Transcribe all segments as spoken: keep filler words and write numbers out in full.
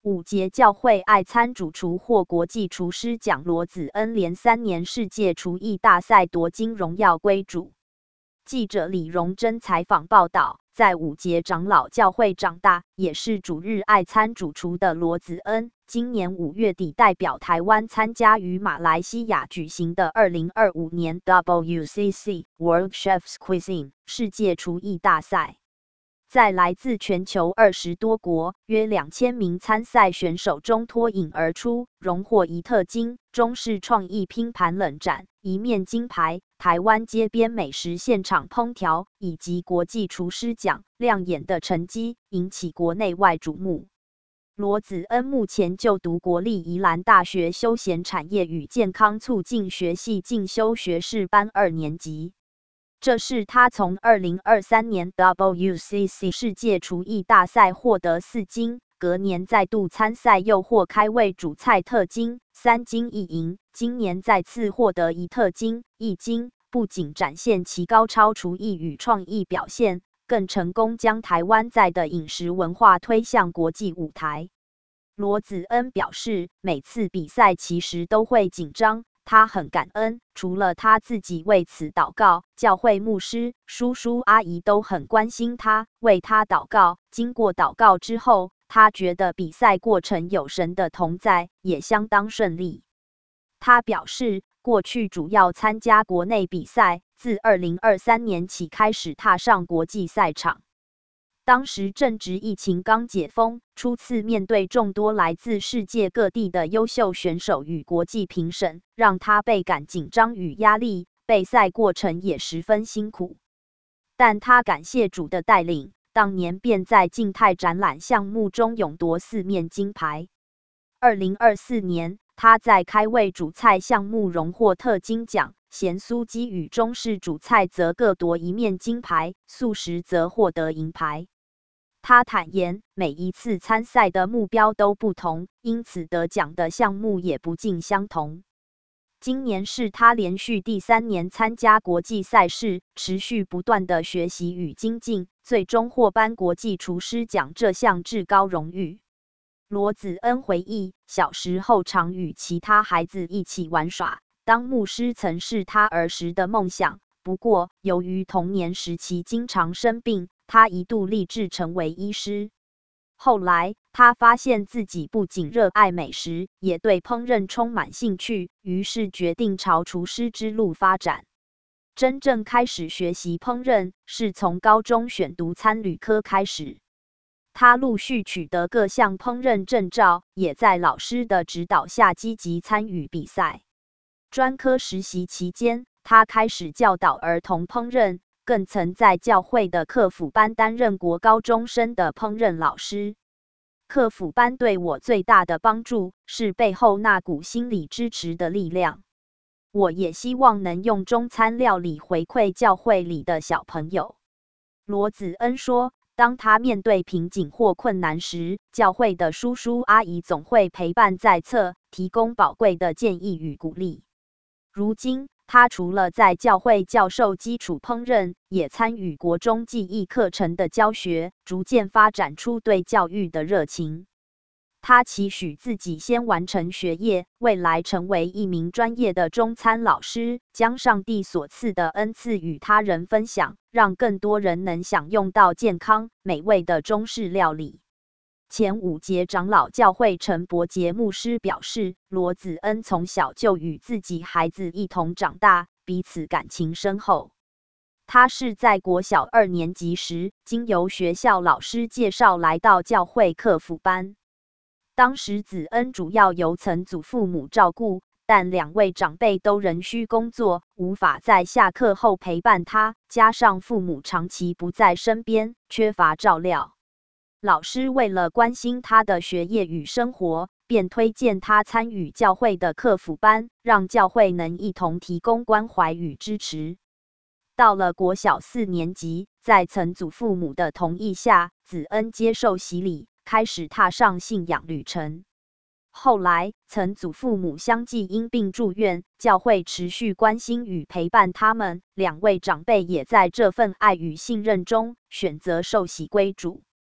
五节教会爱餐主厨获国际厨师奖，罗子恩连三年世界厨艺大赛夺金荣耀归主。记者李荣珍采访报道，在五节长老教会长大，也是主日爱餐主厨的罗子恩，今年五月底代表台湾参加于马来西亚举行的二零二五年 W C C World Chef's Cuisine 世界厨艺大赛。在来自全球二十多国、约两千名参赛选手中脱颖而出，荣获一特金、中式创意拼盘冷斩、一面金牌、台湾街边美食现场烹调以及国际厨师奖，亮眼的成绩引起国内外瞩目。罗子恩目前就读国立宜兰大学休闲产业与健康促进学系进修学士班二年级。这是他从二零二三年 W C C 世界厨艺大赛获得四金，隔年再度参赛又获开胃主菜特金，三金一银，今年再次获得一特金、一金，不仅展现其高超厨艺与创意表现，更成功将台湾在的饮食文化推向国际舞台。罗子恩表示，每次比赛其实都会紧张，他很感恩，除了他自己为此祷告，教会牧师、叔叔阿姨都很关心他，为他祷告。经过祷告之后，他觉得比赛过程有神的同在，也相当顺利。他表示，过去主要参加国内比赛，自二零二三年起开始踏上国际赛场。当时正值疫情刚解封，初次面对众多来自世界各地的优秀选手与国际评审，让他倍感紧张与压力，备赛过程也十分辛苦。但他感谢主的带领，当年便在静态展览项目中勇夺四面金牌。二零二四年，他在开胃主菜项目荣获特金奖，咸酥鸡与中式主菜则各夺一面金牌，素食则获得银牌。他坦言，每一次参赛的目标都不同，因此得奖的项目也不尽相同。今年是他连续第三年参加国际赛事，持续不断的学习与精进，最终获颁国际厨师奖这项至高荣誉。罗子恩回忆，小时候常与其他孩子一起玩耍，当牧师曾是他儿时的梦想。不过，由于童年时期经常生病，他一度立志成为医师。后来，他发现自己不仅热爱美食，也对烹饪充满兴趣，于是决定朝厨师之路发展。真正开始学习烹饪，是从高中选读餐旅科开始。他陆续取得各项烹饪证照，也在老师的指导下积极参与比赛。专科实习期间，他开始教导儿童烹饪，更曾在教会的客辅班担任国高中生的烹饪老师。客辅班对我最大的帮助，是背后那股心理支持的力量。我也希望能用中餐料理回馈教会里的小朋友。罗子恩说，当他面对瓶颈或困难时，教会的叔叔阿姨总会陪伴在侧，提供宝贵的建议与鼓励。如今，他除了在教会教授基础烹饪，也参与国中技艺课程的教学，逐渐发展出对教育的热情。他期许自己先完成学业，未来成为一名专业的中餐老师，将上帝所赐的恩赐与他人分享，让更多人能享用到健康美味的中式料理。前五节长老教会陈伯杰牧师表示，罗子恩从小就与自己孩子一同长大，彼此感情深厚。他是在国小二年级时，经由学校老师介绍来到教会客辅班。当时子恩主要由曾祖父母照顾，但两位长辈都仍需工作，无法在下课后陪伴他，加上父母长期不在身边，缺乏照料。老师为了关心他的学业与生活，便推荐他参与教会的客辅班，让教会能一同提供关怀与支持。到了国小四年级，在曾祖父母的同意下，子恩接受洗礼，开始踏上信仰旅程。后来，曾祖父母相继因病住院，教会持续关心与陪伴他们，两位长辈也在这份爱与信任中选择受洗归主。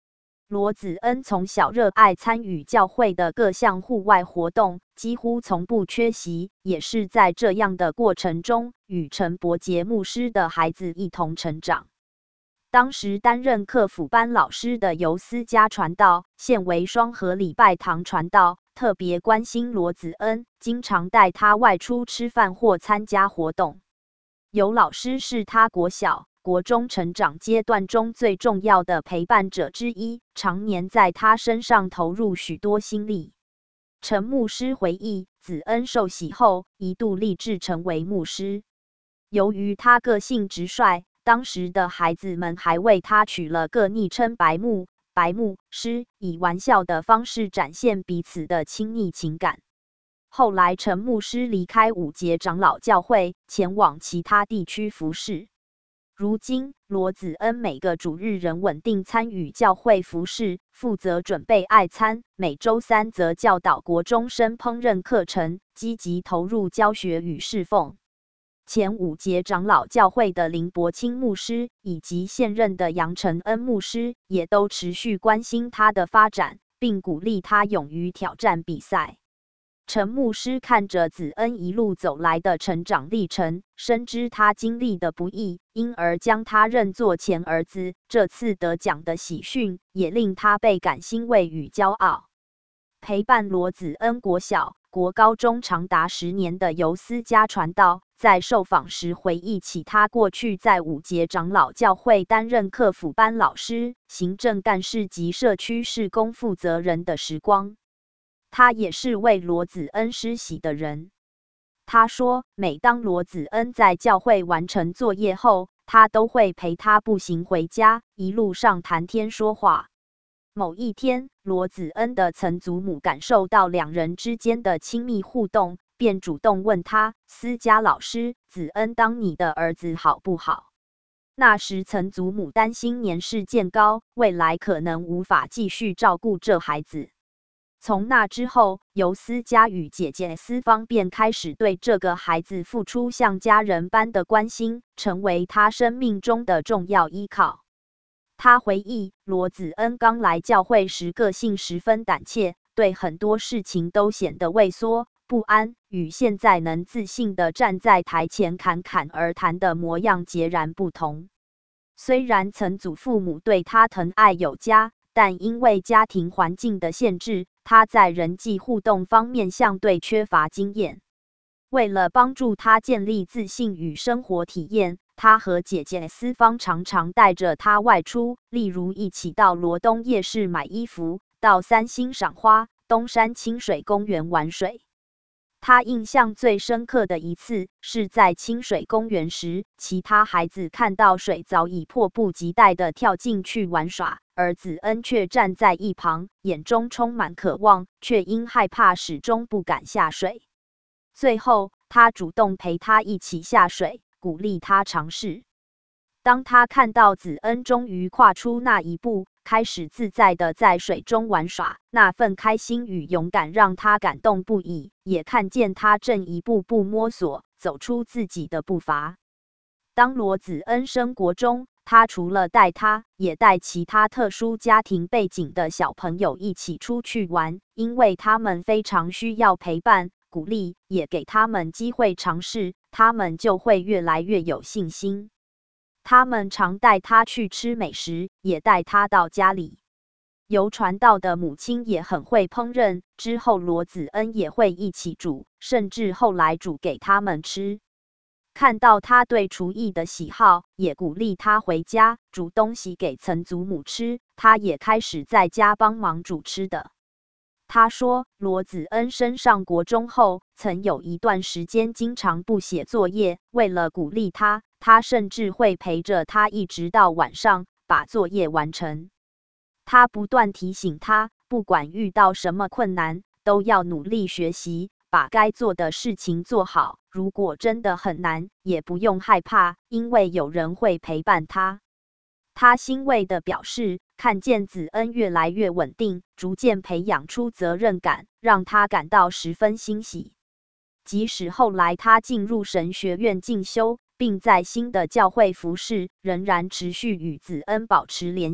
罗子恩从小热爱参与教会的各项户外活动，几乎从不缺席，也是在这样的过程中，与陈伯杰牧师的孩子一同成长。当时担任客辅班老师的尤思嘉传道，现为双和礼拜堂传道，特别关心罗子恩，经常带他外出吃饭或参加活动。尤老师是他国小、国中成长阶段中最重要的陪伴者之一，常年在他身上投入许多心力。陈牧师回忆，子恩受洗后，一度立志成为牧师。由于他个性直率，当时的孩子们还为他取了个昵称白牧、白牧师，以玩笑的方式展现彼此的亲密情感。后来陈牧师离开五节长老教会，前往其他地区服侍。如今，罗子恩每个主日仍稳定参与教会服侍，负责准备爱餐，每周三则教导国中生烹饪课程，积极投入教学与侍奉。前五节长老教会的林伯清牧师以及现任的杨承恩牧师也都持续关心他的发展，并鼓励他勇于挑战比赛。陈牧师看着子恩一路走来的成长历程，深知他经历的不易，因而将他认作前儿子。这次得奖的喜讯也令他倍感欣慰与骄傲。陪伴罗子恩国小、国高中长达十年的尤思嘉传道，在受访时回忆起他过去在五节长老教会担任客辅班老师、行政干事及社区事工负责人的时光。他也是为罗子恩施洗的人。他说，每当罗子恩在教会完成作业后，他都会陪他步行回家，一路上谈天说话。某一天，罗子恩的曾祖母感受到两人之间的亲密互动，便主动问他：“思嘉老师，子恩当你的儿子好不好？”那时曾祖母担心年事渐高，未来可能无法继续照顾这孩子。从那之后，尤思嘉与姐姐思芳便开始对这个孩子付出像家人般的关心，成为他生命中的重要依靠。他回忆，罗子恩刚来教会时个性十分胆怯，对很多事情都显得畏缩不安，与现在能自信地站在台前侃侃而谈的模样截然不同。虽然曾祖父母对他疼爱有加，但因为家庭环境的限制，他在人际互动方面相对缺乏经验。为了帮助他建立自信与生活体验，他和姐姐思芳常常带着他外出，例如一起到罗东夜市买衣服，到三星赏花，东山清水公园玩水。他印象最深刻的一次，是在清水公园时，其他孩子看到水早已迫不及待地跳进去玩耍，而子恩却站在一旁，眼中充满渴望，却因害怕始终不敢下水。最后，他主动陪他一起下水，鼓励他尝试。当他看到子恩终于跨出那一步，开始自在地在水中玩耍，那份开心与勇敢让他感动不已，也看见他正一步步摸索，走出自己的步伐。当罗子恩升国中，他除了带他，也带其他特殊家庭背景的小朋友一起出去玩，因为他们非常需要陪伴、鼓励，也给他们机会尝试，他们就会越来越有信心。他们常带他去吃美食，也带他到家里。尤传道的母亲也很会烹饪，之后罗子恩也会一起煮，甚至后来煮给他们吃。看到他对厨艺的喜好，也鼓励他回家煮东西给曾祖母吃，他也开始在家帮忙煮吃的。他说，罗子恩升上国中后，曾有一段时间经常不写作业，为了鼓励他，他甚至会陪着他一直到晚上，把作业完成。他不断提醒他，不管遇到什么困难，都要努力学习，把该做的事情做好。如果真的很难，也不用害怕，因为有人会陪伴他。他欣慰地表示，看见子恩越来越稳定，逐渐培养出责任感，让他感到十分欣喜。即使后来他进入神学院进修，并在新的教会服侍，仍然持续与子恩保持联系，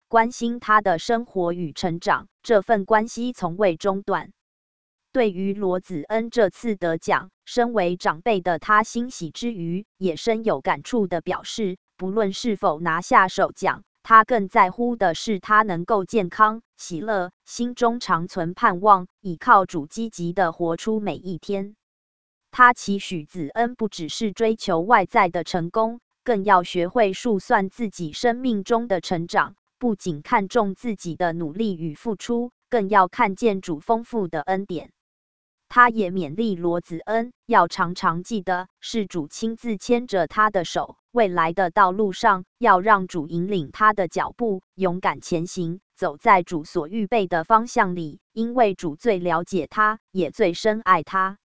关心他的生活与成长，这份关系从未中断。对于罗子恩这次得奖，身为长辈的他欣喜之余，也深有感触地表示，不论是否拿下首奖，他更在乎的是他能够健康、喜乐，心中常存盼望，倚靠主积极地活出每一天。他期许子恩不只是追求外在的成功，更要学会数算自己生命中的成长，不仅看重自己的努力与付出，更要看见主丰富的恩典。他也勉励罗子恩要常常记得，是主亲自牵着他的手，未来的道路上要让主引领他的脚步，勇敢前行，走在主所预备的方向里，因为主最了解他，也最深爱他。